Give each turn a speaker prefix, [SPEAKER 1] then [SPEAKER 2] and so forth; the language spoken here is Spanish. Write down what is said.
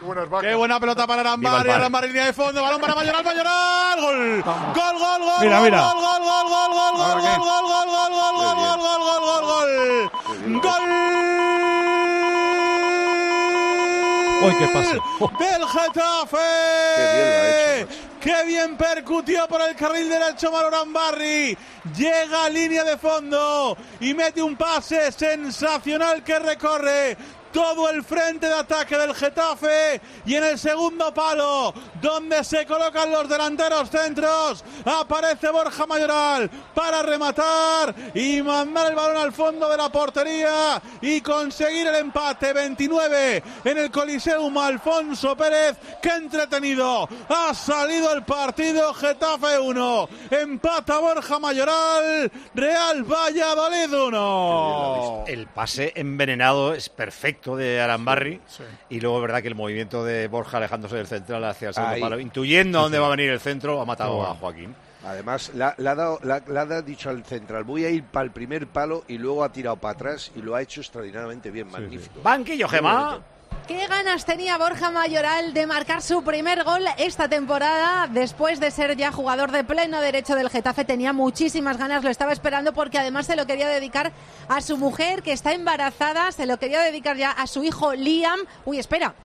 [SPEAKER 1] buenas vacas.
[SPEAKER 2] Qué buena pelota para Arambarri. Arambarri línea de fondo. Balón para Mayoral. Mayoral. Gol.
[SPEAKER 3] Vamos.
[SPEAKER 2] Gol, gol, gol.
[SPEAKER 3] Mira,
[SPEAKER 2] gol,
[SPEAKER 3] mira.
[SPEAKER 2] Gol, gol, gol, gol, gol, gol, gol, gol, gol, gol, gol, gol, gol, gol,
[SPEAKER 3] Uy, qué pase.
[SPEAKER 2] del Getafe.
[SPEAKER 1] Qué bien lo ha hecho.
[SPEAKER 2] ¡Qué bien percutió por el carril derecho Mauro Arambarri! Llega a línea de fondo y mete un pase sensacional que recorre todo el frente de ataque del Getafe, y en el segundo palo, donde se colocan los delanteros centros, aparece Borja Mayoral para rematar y mandar el balón al fondo de la portería y conseguir el empate. 29 en el Coliseum Alfonso Pérez. ¡Qué entretenido ha salido el partido! Getafe 1, empata Borja Mayoral, Real Valladolid 1.
[SPEAKER 4] El pase envenenado es perfecto de Arambarri,
[SPEAKER 3] Sí.
[SPEAKER 4] y luego es verdad que el movimiento de Borja alejándose del central hacia el segundo
[SPEAKER 1] Ahí.
[SPEAKER 4] palo, intuyendo a dónde va a venir el centro, ha matado a Joaquín.
[SPEAKER 1] Además, le ha dicho al central, voy a ir para el primer palo, y luego ha tirado para atrás y lo ha hecho extraordinariamente bien, magnífico.
[SPEAKER 4] Banquillo, Gemma.
[SPEAKER 5] Qué ganas tenía Borja Mayoral de marcar su primer gol esta temporada, después de ser ya jugador de pleno derecho del Getafe. Tenía muchísimas ganas, lo estaba esperando, porque además se lo quería dedicar a su mujer, que está embarazada, se lo quería dedicar ya a su hijo Liam. Uy, espera.